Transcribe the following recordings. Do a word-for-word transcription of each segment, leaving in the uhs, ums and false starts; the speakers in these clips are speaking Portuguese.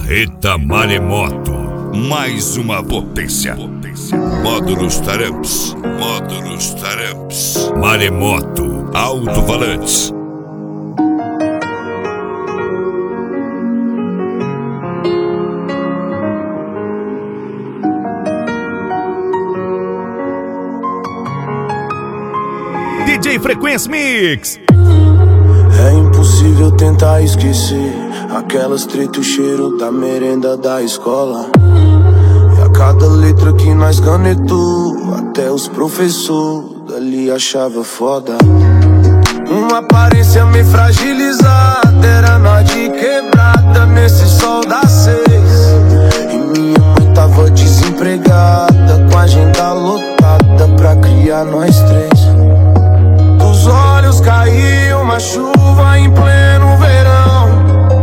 Marreta Maremoto, mais uma potência. Módulos Taramps, módulos Taramps. Maremoto, alto-falantes. D J Frequência Mix. É impossível tentar esquecer aquelas treta e o cheiro da merenda da escola. E a cada letra que nós canetou, até os professores dali achava foda. Uma aparência meio fragilizada, era nós de quebrada nesse sol das seis. E minha mãe tava desempregada, com a agenda lotada pra criar nós três. Dos olhos caiu uma chuva em pleno verão.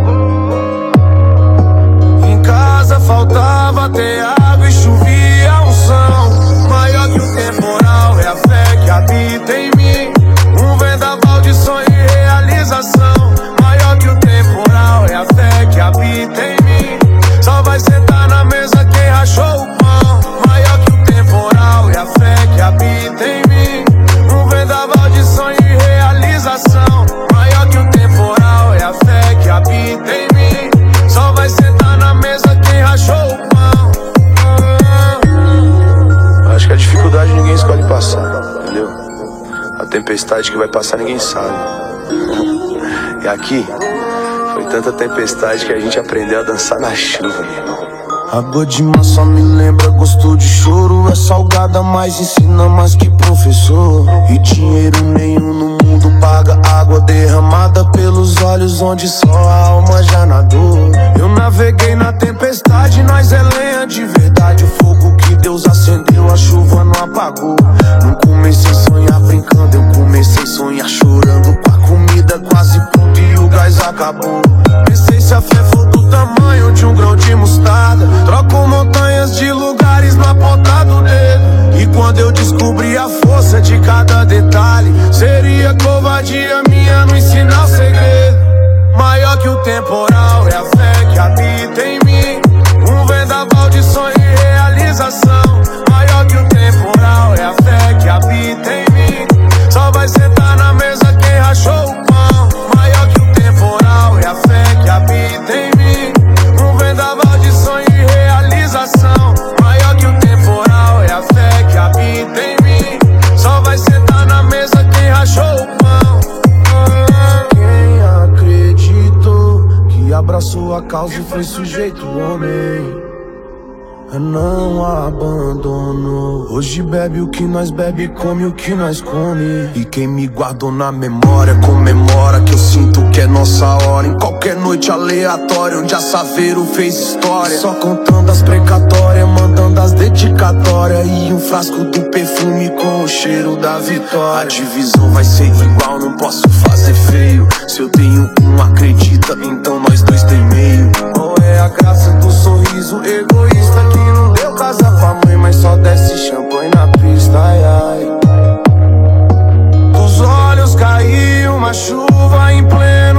Em casa faltava ter água e chovia unção. Maior que o temporal é a fé que habita em mim. Um vendaval de sonho e realização. Maior que o temporal é a fé que habita em mim. Só vai sentar na mesa quem rachou o pão. Maior que o temporal é a fé que habita em mim. Um vendaval de sonho e realização. Maior que o temporal é a fé que habita em mim. Só vai sentar na mesa quem rachou o pão. Acho que a dificuldade ninguém escolhe passar, entendeu? A tempestade que vai passar ninguém sabe. E aqui foi tanta tempestade que a gente aprendeu a dançar na chuva, meu irmão. Água de mar só me lembra gosto de choro. É salgada, mas ensina mais que professor. E dinheiro nenhum no mundo paga água derramada pelos olhos onde só a alma já nadou. Eu naveguei na tempestade, nós é lenha de verdade. O fogo que Deus acendeu, a chuva não apagou. Não comecei a sonhar brincando, eu comecei a sonhar chorando. Com a comida quase pronta e o gás acabou. Pensei se a fé for do tamanho de um grão de mostarda, troco montanhas de lugares na ponta do dedo. E quando eu descobri a força de cada detalhe, seria covardia minha não ensinar o segredo. Maior que o temporal é a fé que habita em mim. Um vendaval de sonho e realização. Maior que o temporal é a fé que habita em mim. Só vai sentar na mesa quem rachou o pão. Maior que o temporal é a fé que habita em mim. Um vendaval de sonho e realização. Maior que o temporal é a fé que habita em mim. Só vai sentar na mesa quem rachou o pão. Quem acreditou que abraçou a causa e foi sujeito homem, não abandonou. Hoje bebe o que nós bebe, come o que nós come. E quem me guardou na memória comemora que eu sinto que é nossa hora. Em qualquer noite aleatória onde a Saveiro fez história, só contando as precatórias, mandando as dedicatórias. E um frasco do perfume com o cheiro da vitória. A divisão vai ser igual, não posso fazer feio. Se eu tenho um, acredita, então nós dois tem meio. Qual é a graça do sorriso egoísta que não deu casa pra mãe, mas só desce champanhe na pista, ai, ai. Dos olhos caiu uma chuva em pleno